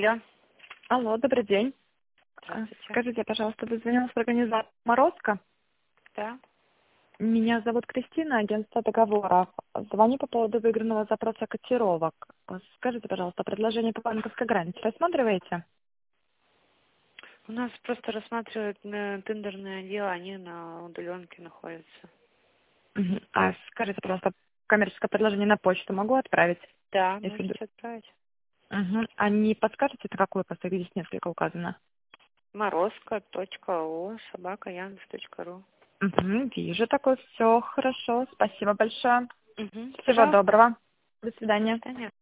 Я. Алло, добрый день. Здравствуйте. Скажите, пожалуйста, вы звонила с организации «Морозко». Да. Меня зовут Кристина, агентство договоров. Звоню по поводу выигранного запроса котировок. Скажите, пожалуйста, предложение по банковской границе рассматриваете? У нас просто рассматривают на тендерное дело, они на удаленке находятся. Мгм. А скажите, пожалуйста, коммерческое предложение на почту могу отправить? Да, Если... можете отправить. Мгм. А не подскажете, на какой просто здесь несколько указано? Морозко.о@яндекс.ру. Мгм. Вижу такое. Все хорошо. Спасибо большое. Угу. Всего Пожалуйста. доброго. До До свидания. свидания.